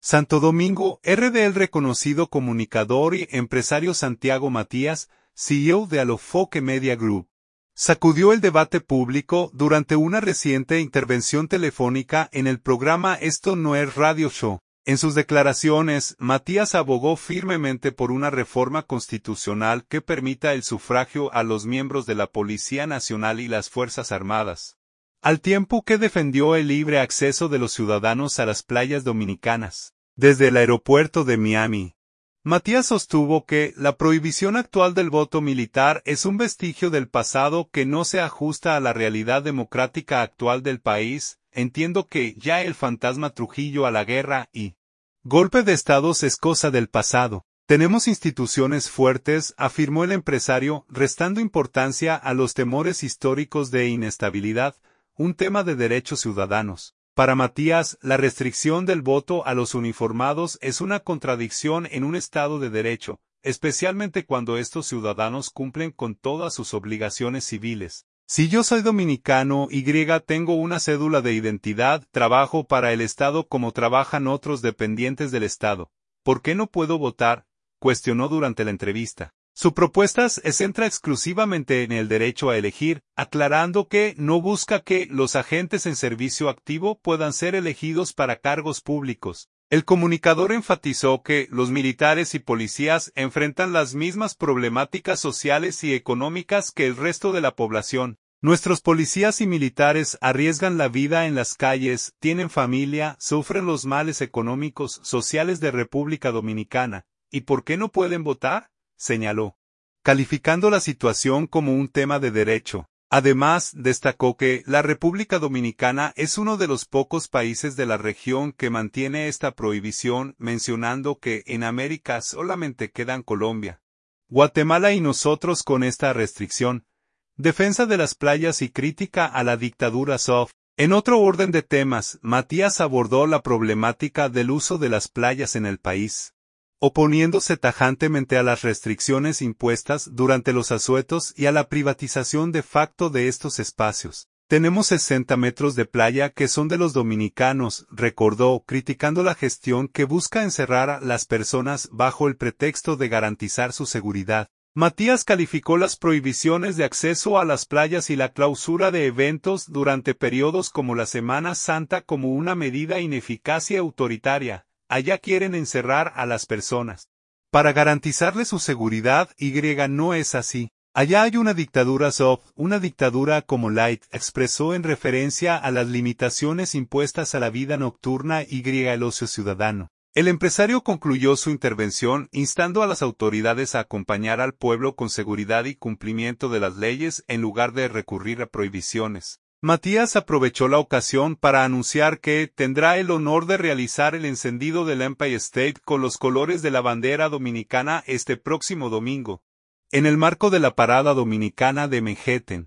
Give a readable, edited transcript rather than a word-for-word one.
Santo Domingo, RD. El reconocido comunicador y empresario Santiago Matías, CEO de Alofoque Media Group, sacudió el debate público durante una reciente intervención telefónica en el programa Esto no es Radio Show. En sus declaraciones, Matías abogó firmemente por una reforma constitucional que permita el sufragio a los miembros de la Policía Nacional y las Fuerzas Armadas, al tiempo que defendió el libre acceso de los ciudadanos a las playas dominicanas. Desde el aeropuerto de Miami, Matías sostuvo que la prohibición actual del voto militar es un vestigio del pasado que no se ajusta a la realidad democrática actual del país. Entiendo que ya el fantasma Trujillo a la guerra y golpe de estados es cosa del pasado. Tenemos instituciones fuertes, afirmó el empresario, restando importancia a los temores históricos de inestabilidad, un tema de derechos ciudadanos. Para Matías, la restricción del voto a los uniformados es una contradicción en un Estado de Derecho, especialmente cuando estos ciudadanos cumplen con todas sus obligaciones civiles. Si yo soy dominicano y tengo una cédula de identidad, trabajo para el Estado como trabajan otros dependientes del Estado, ¿por qué no puedo votar?, cuestionó durante la entrevista. Su propuesta se centra exclusivamente en el derecho a elegir, aclarando que no busca que los agentes en servicio activo puedan ser elegidos para cargos públicos. El comunicador enfatizó que los militares y policías enfrentan las mismas problemáticas sociales y económicas que el resto de la población. Nuestros policías y militares arriesgan la vida en las calles, tienen familia, sufren los males económicos, sociales de República Dominicana. ¿Y por qué no pueden votar?, señaló, calificando la situación como un tema de derecho. Además, destacó que la República Dominicana es uno de los pocos países de la región que mantiene esta prohibición, mencionando que en América solamente quedan Colombia, Guatemala y nosotros con esta restricción. Defensa de las playas y crítica a la dictadura soft. En otro orden de temas, Matías abordó la problemática del uso de las playas en el país, oponiéndose tajantemente a las restricciones impuestas durante los asuetos y a la privatización de facto de estos espacios. Tenemos 60 metros de playa que son de los dominicanos, recordó, criticando la gestión que busca encerrar a las personas bajo el pretexto de garantizar su seguridad. Matías calificó las prohibiciones de acceso a las playas y la clausura de eventos durante periodos como la Semana Santa como una medida ineficaz y autoritaria. Allá quieren encerrar a las personas para garantizarles su seguridad, no es así. Allá hay una dictadura soft, una dictadura como light, expresó en referencia a las limitaciones impuestas a la vida nocturna y el ocio ciudadano. El empresario concluyó su intervención instando a las autoridades a acompañar al pueblo con seguridad y cumplimiento de las leyes en lugar de recurrir a prohibiciones. Matías aprovechó la ocasión para anunciar que tendrá el honor de realizar el encendido del Empire State con los colores de la bandera dominicana este próximo domingo, en el marco de la Parada Dominicana de Manhattan.